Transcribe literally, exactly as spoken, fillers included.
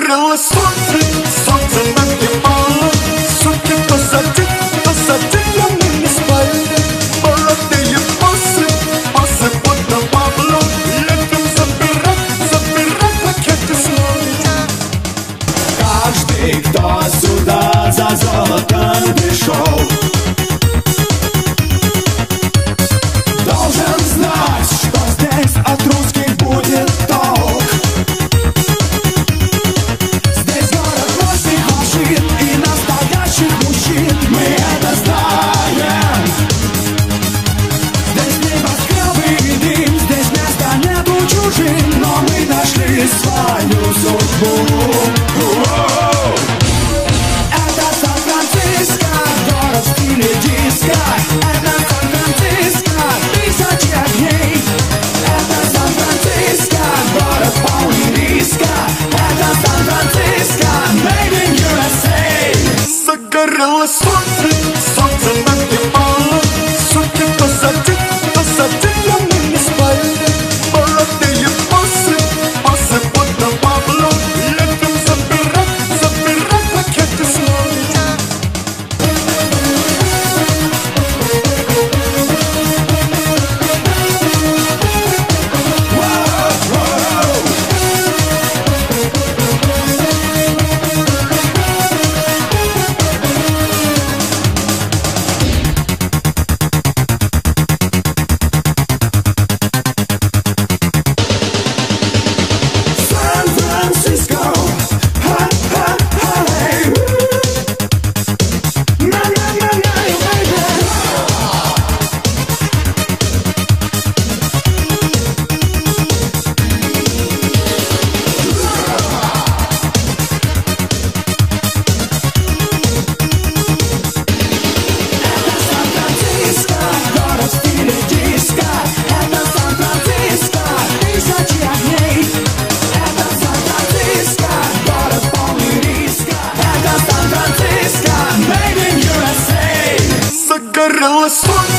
Загорелось солнце, солнце нагревало. Сутки то за день, то за день, а мы не спали. Молодые боссы, боссы под навалом. Едем забирать, забирать пакеты снова. Каждый, кто сюда за золотом пришел, должен знать, что здесь от русских будет толк. Здесь город мощных машин и настоящих мужчин. Мы это знаем. Здесь небоскребы и дым, здесь места нету чужим, но мы нашли свою судьбу. Это Сан-Франциско, город в стиле диско. Это Сан-Франциско, тысячи огней. Это Сан-Франциско, город полный риска. Это Сан-Франциско, made in ю эс эй. Загорелось солнце, солнце нагревало. Сутки то за день, то за день, а мы не спали. Молодые боссы, боссы под навалом. Едем забирать, забирать пакеты снова. Сан-Франциско, ха-ха-ха-эй. На-на-на-на, baby. Это Сан-Франциско, город в стиле диско. Это Сан-Франциско, тысячи огней. Это Сан-Франциско, город полный риска. Это Сан-Франциско, made in ю эс эй. Загорелось солнце.